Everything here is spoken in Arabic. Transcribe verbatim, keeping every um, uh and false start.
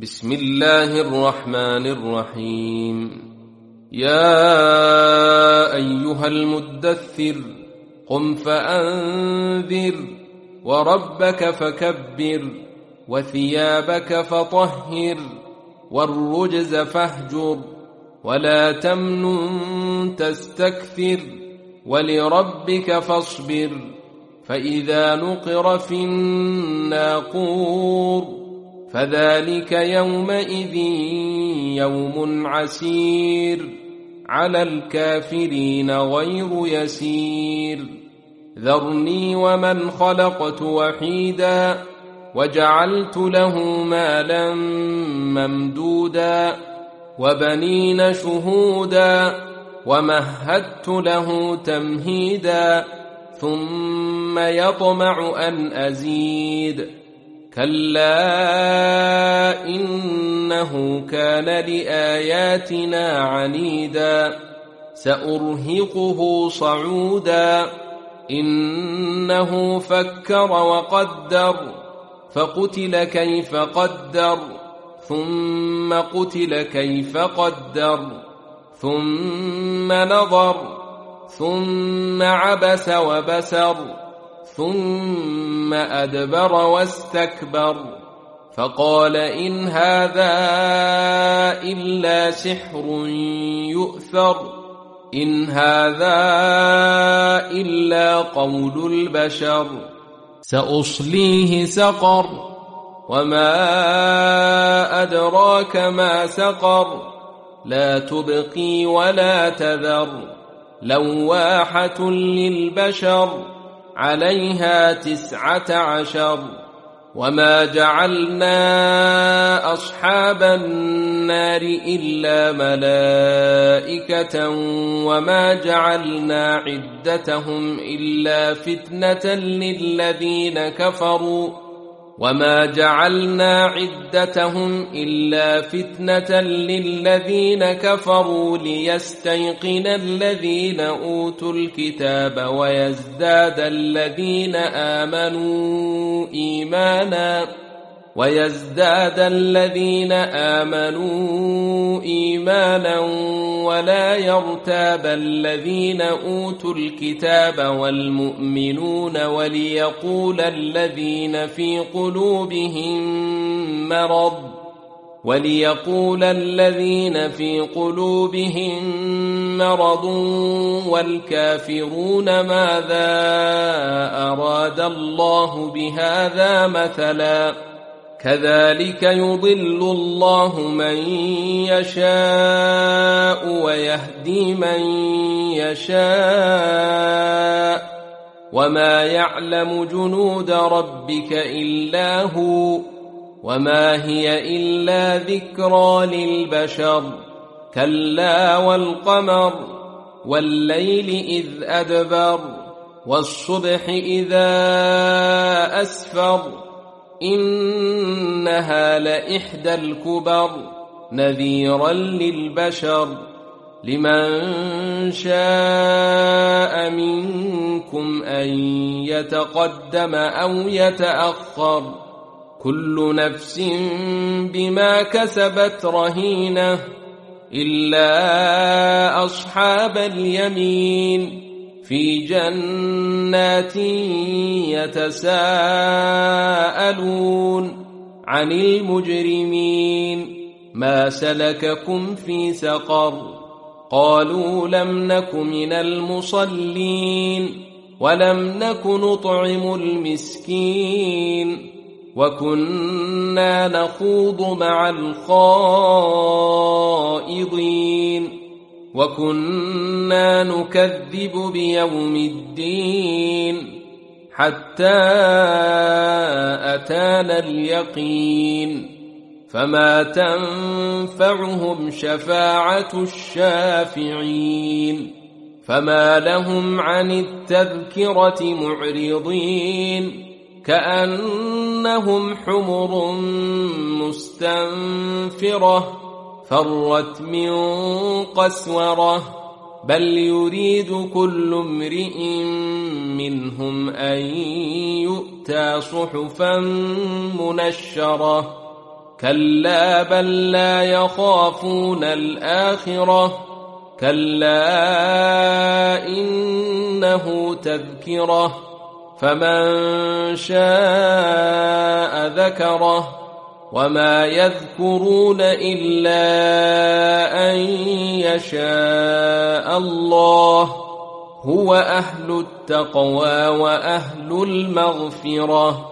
بسم الله الرحمن الرحيم. يا أيها المدثر قم فأنذر وربك فكبر وثيابك فطهر والرجز فاهجر ولا تمنن تستكثر ولربك فاصبر فإذا نقر في الناقور فذلك يومئذ يوم عسير على الكافرين غير يسير. ذرني ومن خلقت وحيدا وجعلت له مالا ممدودا وبنين شهودا ومهدت له تمهيدا ثم يطمع أن أزيد كلا إنه كان لآياتنا عنيدا سأرهقه صعودا إنه فكر وقدر فقتل كيف قدر ثم قتل كيف قدر ثم نظر ثم عبس وبسر ثم أدبر واستكبر فقال إن هذا إلا سحر يؤثر إن هذا إلا قول البشر سأصليه سقر وما أدراك ما سقر لا تبقي ولا تذر لواحة للبشر عليها تسعة عشر. وما جعلنا أصحاب النار إلا ملائكة وما جعلنا عدتهم إلا فتنة للذين كفروا وما جعلنا عدتهم إلا فتنة للذين كفروا ليستيقن الذين أوتوا الكتاب ويزداد الذين آمنوا إيمانا ويزداد الذين آمنوا إيمانا ولا يرتاب الذين أوتوا الكتاب والمؤمنون وليقول الذين في قلوبهم مرض وليقول الذين في قلوبهم مرض والكافرون ماذا أراد الله بهذا مثلا كذلك يضل الله من يشاء ويهدي من يشاء وما يعلم جنود ربك إلا هو وما هي إلا ذكرى للبشر. كلا والقمر والليل إذ أدبر والصبح إذا أسفر إنها لإحدى الكبر نذيرا للبشر لمن شاء منكم أن يتقدم أو يتأخر كل نفس بما كسبت رهينة إلا أصحاب اليمين في جنات يتساءلون عن المجرمين ما سلككم في سقر قالوا لم نك من المصلين ولم نك نطعم المسكين وكنا نخوض مع الخائضين وكنا نكذب بيوم الدين حتى أتانا اليقين فما تنفعهم شفاعة الشافعين فما لهم عن التذكرة معرضين كأنهم حمر مستنفرة فرت من قسورة بل يريد كل امرئ منهم أن يؤتى صحفا منشرة كلا بل لا يخافون الآخرة كلا إنه تذكرة فمن شاء ذكره وما يذكرون إلا أن يشاء الله هو أهل التقوى وأهل المغفرة